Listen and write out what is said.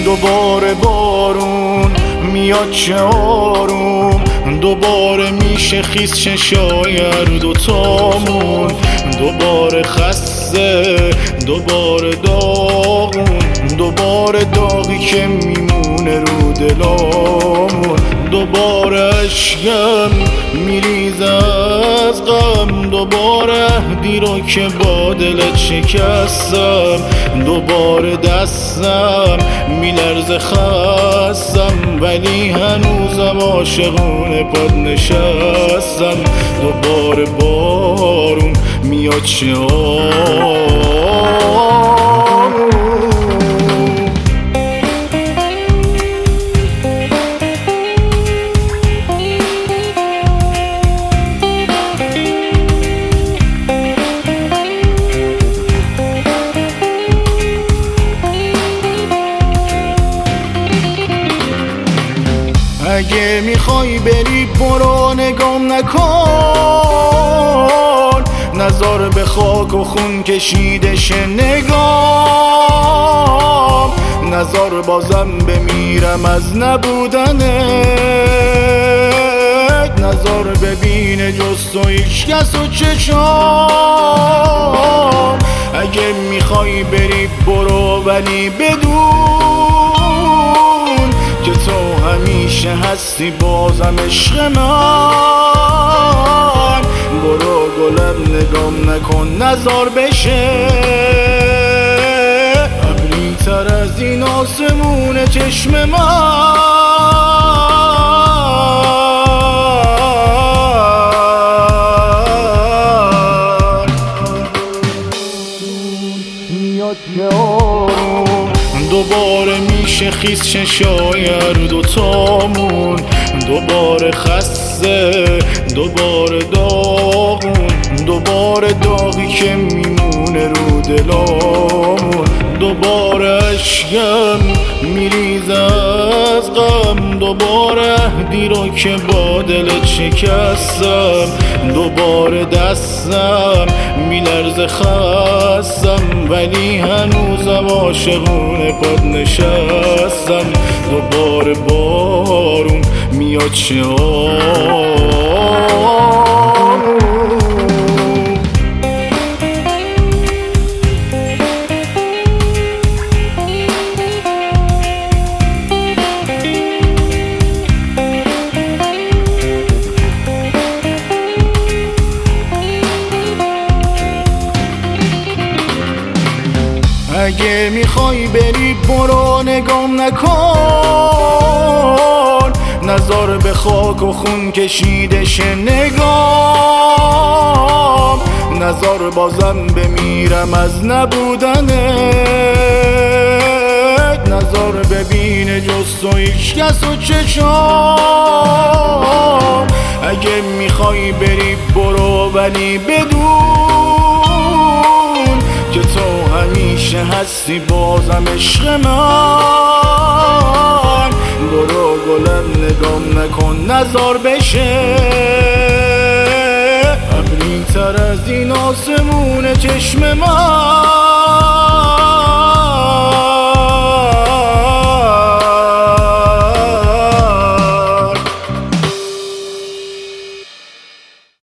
دوباره بارون میاد چه آروم، دوباره میشه خیس چشای هر دوتامون، دوباره خسته دوباره داغون، دوباره داغی که میمونه رو دلامون، دوباره اشکم میریزه از غم، دوباره عهدی رو که با دلت شکستم، دوباره دستم میلرزه خستم ولی هنوزم عاشقونه پاد نشستم، دوباره بارون میاد چه اگه میخوای بری برو نگام نکن، نظر به خاک و خون کشیده شه نگام، نظر بازم بمیرم از نبودنت، نظر ببینه جز تو هیچ کس و چشام، اگه میخوای بری برو ولی بدون که تو همیشه هستی بازم عشق من، برو گلم نگام نکن نظر بشه ابری تر از این آسمون چشم من، میاد که آروم دوباره میشه خیس چشای هر دوتامون، دوباره خسته دوباره داغون، دوباره داغی که میمونه رو دلامون، دوباره اشکم میریزه از غم، دوباره عهدی رو که با دلت شکستم، دوباره دستم میلرزه خستم ولی هنوزم عاشقونه پاد نشستم، دوباره بارون میاد چه اگه میخوای بری برو نگام نکن، نظر به خاک و خون کشیده شه نگام، نظر بازم بمیرم از نبودنت، نظر ببینه جز تو هیچ کس و چشام، اگه میخوای بری برو ولی بدون که تو همیشه هستی بازم عشق من، برو گلم نگام نکن نظر بشه ابری تر از این آسمون چشم من.